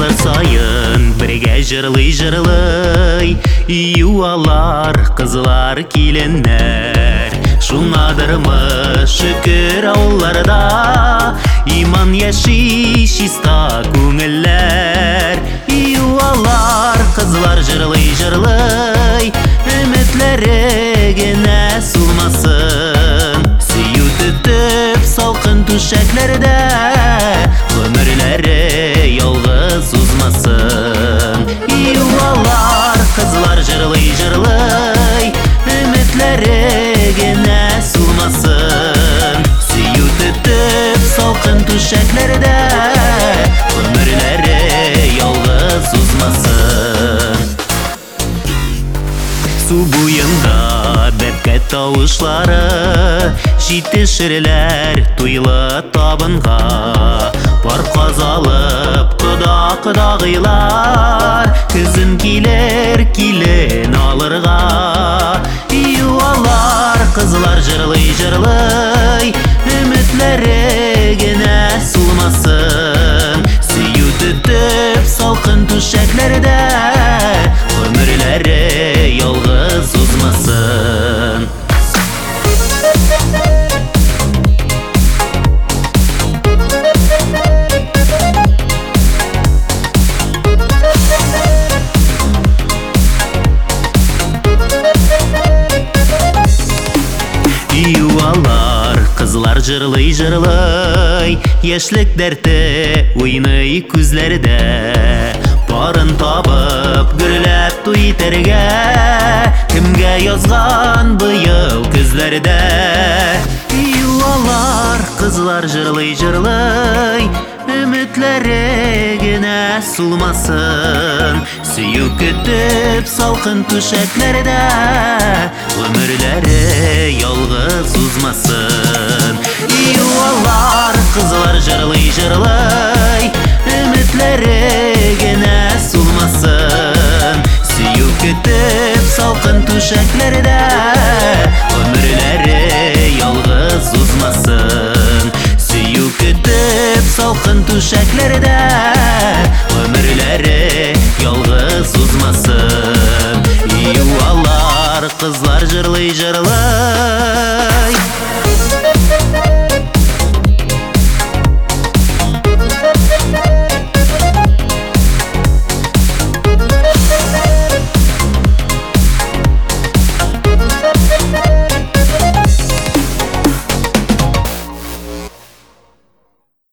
сайын бірге жырлый юалар қызлар келеннер шуңадырмы шүкір ауларда иман яши шиста көңіллер юалар қызлар жырлый үмітлері гене сулмасын сүйу түтіп салқын түшәклерді өмірлері ялғыз узмасын юалар қызлар жырлый үмітлері гене сулмасын сүйу түтіп салқын түшәклерді өмірлері ялғыз узмасын Су буйында бәпкә тауышлары Җитешерләр туйлы табынға Бар казалып кодагыйлар Көзін килер килен алырға Юалар қызлар жырлый Үмітлері генә сулмасын Сөю түтіп салқын түшәкләрдә Өмірлері ялғыз узмасын Юалар қызлар жырлый Яшьлек дәрте уйный күзләрдә Барын табып гөрләп туй итәргә Кемгә язган быел күзләрдә Юалар қызлар жырлый Үмітләре генә сулмасын Сөю көтіп салқын түшәкләрдә Өмірләре ялғыз узмасын Юалар қызлар жырлый Үмітләре генә сулмасын Сөю көтіп салқын түшәкләрдә Өмірләре ялғыз узмасын Сөю көтіп салқын түшәкләрдә Өмірләре ялғыз узмасын Юалар қызлар жырлый